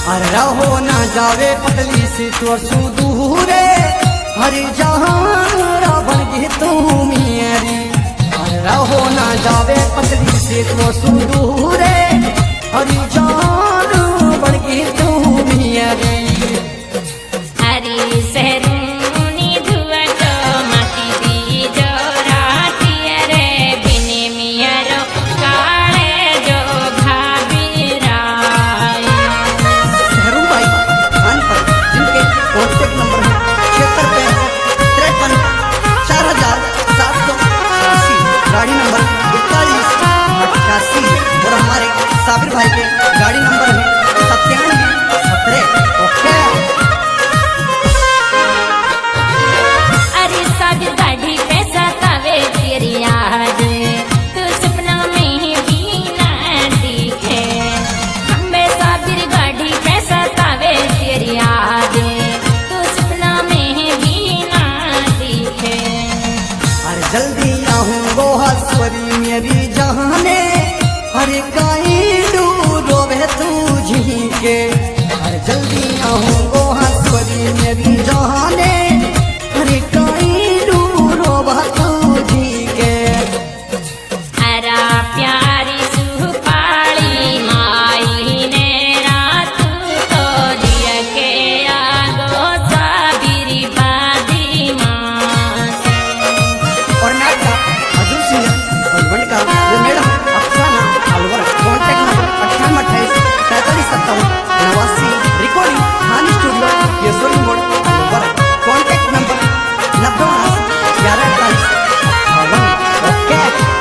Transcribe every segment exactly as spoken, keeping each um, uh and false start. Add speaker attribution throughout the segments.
Speaker 1: अरे रहो ना जावे पतली से तो सुदूरे हरि जहान रावण की तू मेरी। अरे रहो ना जावे पतली से तो सुदूरे हरि जहान रावण की तू मेरी।
Speaker 2: हरी सहरूनी धुआ जो माटी दी जो राती रे बिने मियरो काले जो भाभी राय।
Speaker 1: सहरू भाई खान पर जिनके कॉन्टेक्ट नंबर है छिहत्तर पैंसठ तिरपन चार हजार सात सौ अस्सी, गाड़ी नंबर इकतालीस अट्ठासी। और हमारे साबिर भाई के गाड़ी नंबर है सत्तानवे सत्रह। ओके
Speaker 2: अरे साबिर गाड़ी पैसा तावे तेरी याद तू सपना में भी ना दिखे। हमें साबिर गाड़ी पैसा तावे तेरी याद तू सपना में भी ना दिखे।
Speaker 1: अरे जल्दी आऊंगो हसवरी मेरी जहाने हरे काई डूबे तुझी के। अरे जल्दी आऊंगो हसवरी मेरी जहाने हरे काई डूबे तुझी के।
Speaker 2: हरा प्यारी सुपाली माई ने रात तो दिया के आगो साबिरी बादी माँ से।
Speaker 1: और नाट का हजूर सिंह हस्बैंड का वो मैडम अफसाना अलवर। कॉन्टेक्ट नंबर अट्ठावन अट्ठाईस पैंतालीस सत्तावन नवासी। रिकॉर्डिंग खान स्टूडियो केसोरी मोड़ अलवर। कॉन्टेक्ट नंबर नब्बे उनासी ग्यारह अड़तालीस अट्ठावन। ओके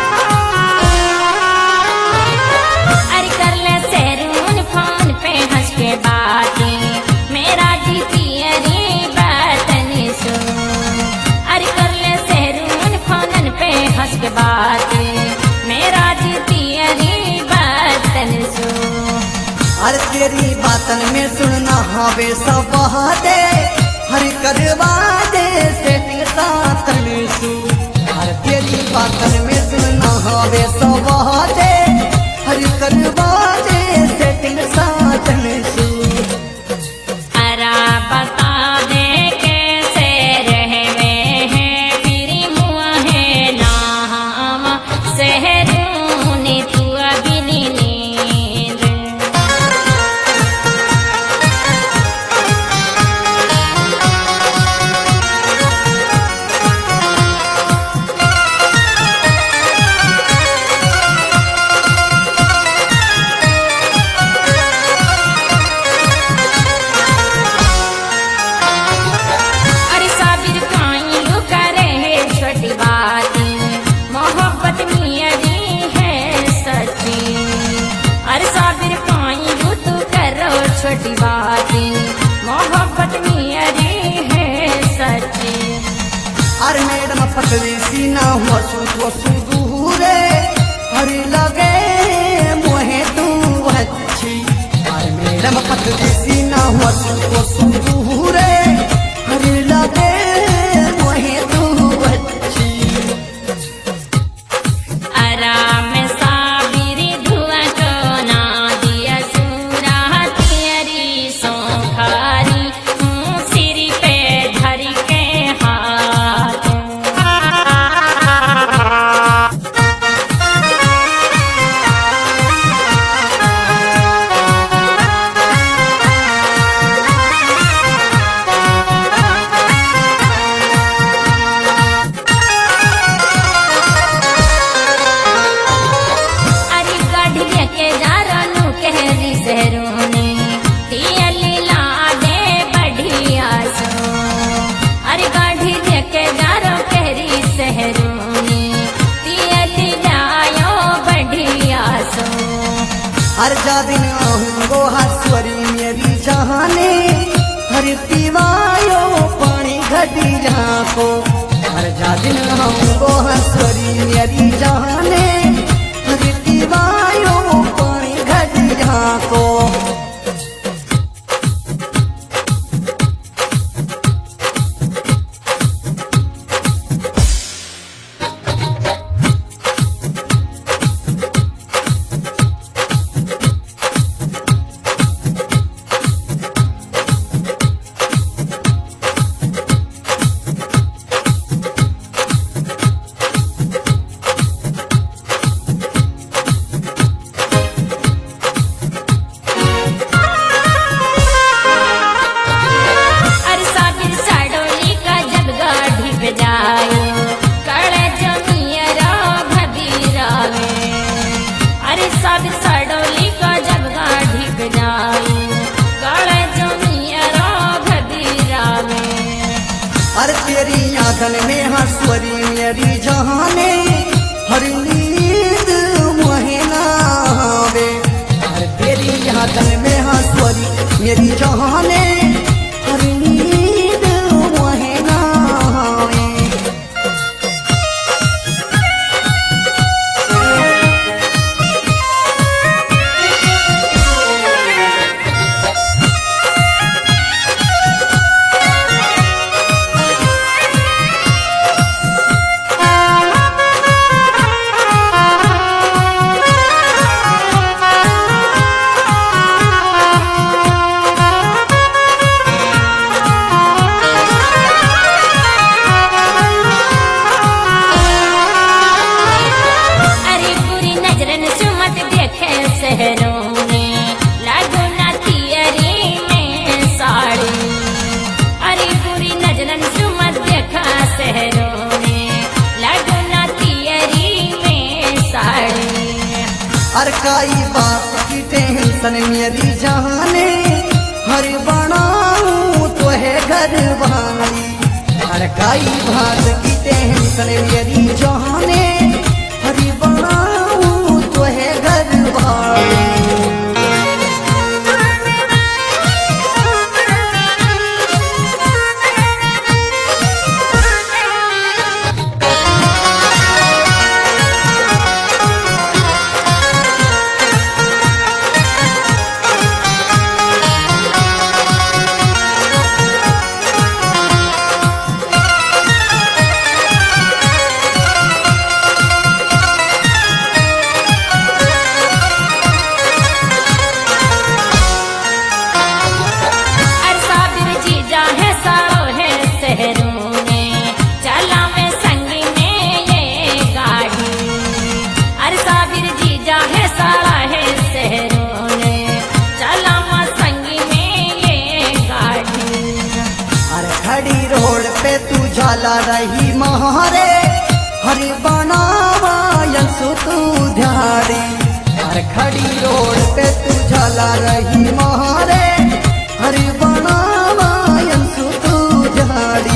Speaker 2: अरे कर ले सहरून फोन पे हंस के बातें मेरा जीती अरे बातन सो। अरे कर ले सहरून फोन पे हंस के बातें मेरा जीती अरे बातन सो।
Speaker 1: अरे तेरी बातन में सुनना हवे सब दे हर करवा दे सेटिंग साथ सू। अरे तेरी बातन में सुनना हवे सब दे हर करवा दे सेटिंग साथ सू।
Speaker 2: अरा बता दे कैसे रहवे हैं फिरी मुआ है नाम सहरून तू अभी नींद। अरे साबिर काई लुका रहे छोटी बातें मोहब्बत मेरी है सच्ची। अरे साबिर काई लू तू करो छोटी बातें मोहब्बत मेरी है सच्ची।
Speaker 1: अरे मैडम पतली सी ना हुआ सू सुदूरे हर लगे मोहे तू अच्छी। अरे मैडम पतली सी ना हुआ सू सुदूरे हर लगे मोहे तू अच्छी।
Speaker 2: आराम साबिरी धुआ को ना दिया सूरा तेरी सोखारी हूँ सिर पे धर के हाथ। अरे गाड़ी लेके जा रानू कहरी सहरोने दियली ला दे बढ़िया सो। अरे गाड़ी लेके जा रो कहरी सहरोने दियली लायो बढ़िया सो।
Speaker 1: हर जा दिन आऊंगो हसवरी मेरी जहाने हर पीवायो पानी घटी जहाँ को। हर जा दिन आऊंगो हसवरी मेरी जहाने हर पीवायो पानी घटी जहाँ को। तन में हंसवरी मेरी जहाने हर नींद मोहना वे हर तेरी यहाँ तन में हंसवरी मेरी जहाने हर नींद मोहना वे
Speaker 2: शहरों में लागो ना तियरी में साड़ी अरे बुरी नजरन सुमत देखा शहरों में लागो ना तियरी में साड़ी
Speaker 1: हर काई बात की टेंशन मेरी जाने हर बनाऊं तो है घर वाली हर काई बात की टेंशन मेरी जाने हर बनाऊं तो है घर वाली झाला रही महारे हरि बनावा यंसु तू ध्यारी हर खड़ी रोड पे तू झाला रही महारे हरि बनावा यंसु तू ध्यारी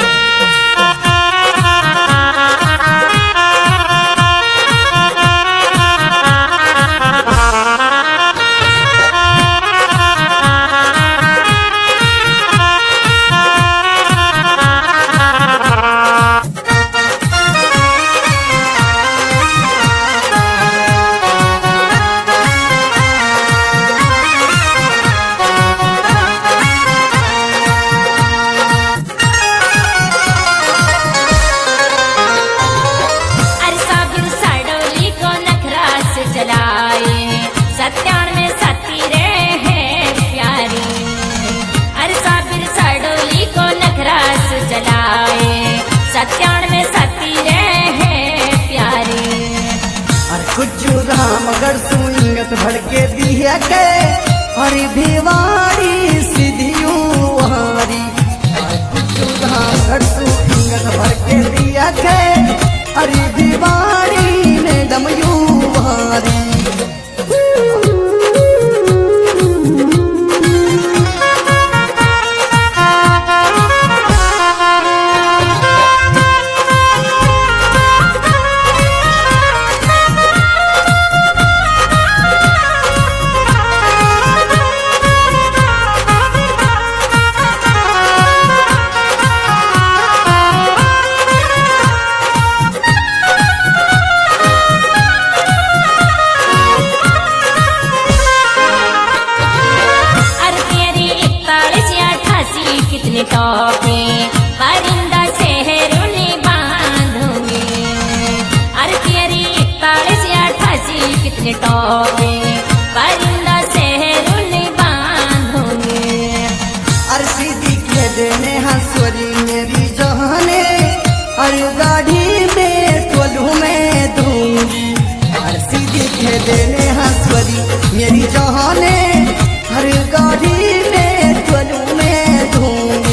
Speaker 2: सत्यानवे सती रहे प्यारे
Speaker 1: और कुछ रामगढ़ सुंगत भड़के दिया के हरि भिवाड़ी सीधियों हारी और कुछ रामगढ़ सुंगत भड़के दिया के हरि भिवाड़ी ने दमयू हारी
Speaker 2: कितने टॉपे परिंदा शहरों ने बांधोगे अरे तेरी इकतालीस या अठासी कितने टॉपे परिंदा शहरों ने बांधोगे
Speaker 1: अरे सीधी के देने हंसवरी मेरी जहाने अरे गाड़ी में टोलू में दूंगी अरे सीधी के देने हंसवरी मेरी जहाने हर गाड़ी में टोलू में दूंगी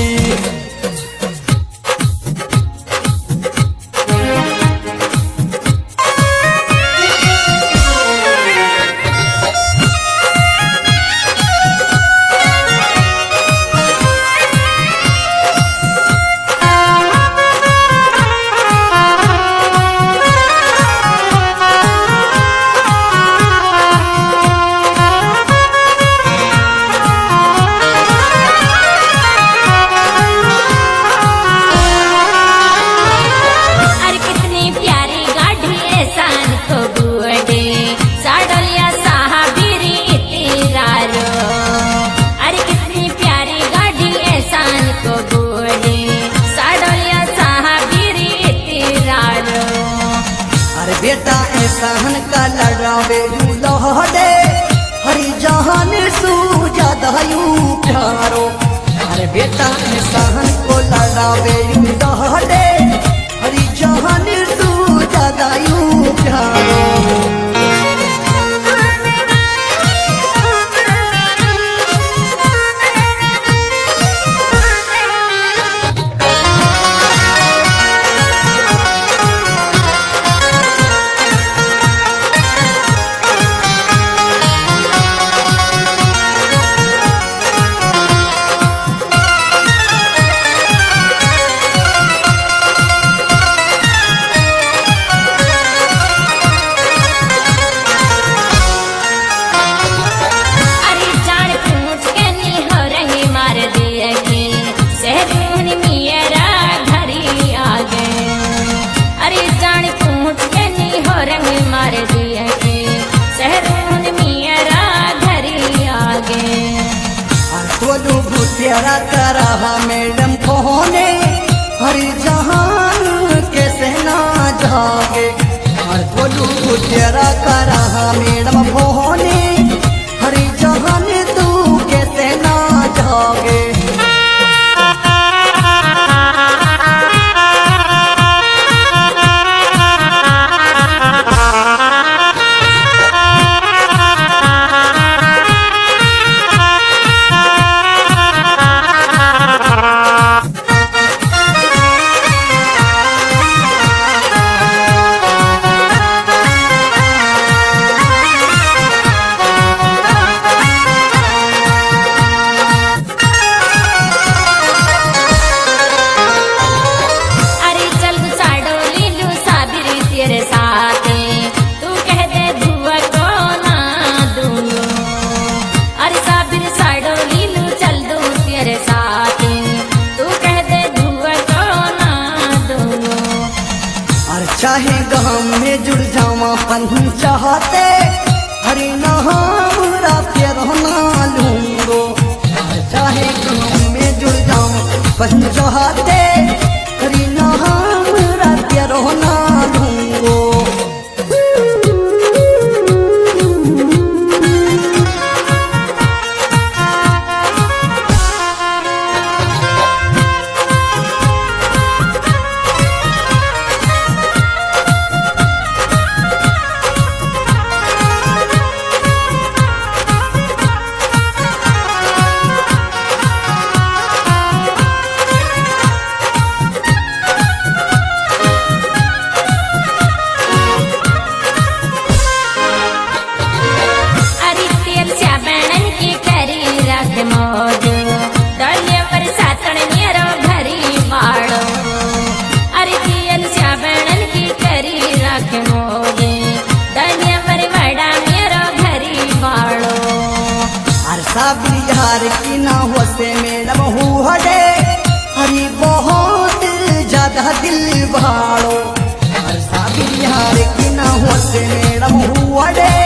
Speaker 1: सहन का लड़ावे लहडे हरी जहान सू ज्यादा यू प्यारो अरे बेटा सहन को लड़ावे लहडे हरी जहान सू ज्यादा यू प्यारो तेरा करा मैडम कोने हरी जहान कैसे ना जागे हर बोलू तेरा करा मैडम कोने हरी जहान तू कैसे ना जागे चाहे गाँव में जुड़ जावा पन चाहते हरी नामरा प्यार ना लूंगो चाहे गाँव में जुड़ जावा पन चाहते हरी नामरा प्यार ना लूंगो बिहार की ना हो से मैडम हूँ हरी बहुत ज्यादा दिल भाड़ो बिहार की ना हो से मैडम हूँ